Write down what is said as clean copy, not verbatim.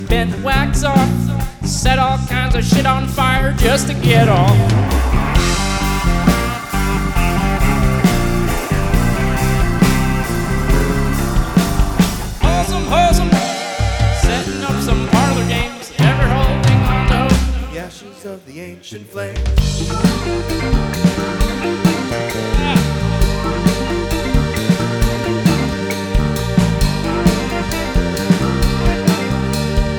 Bent the wax off, set all kinds of shit on fire just to get off. Wholesome, setting up some parlor games, ever holding on to hope. The ashes of the ancient flames.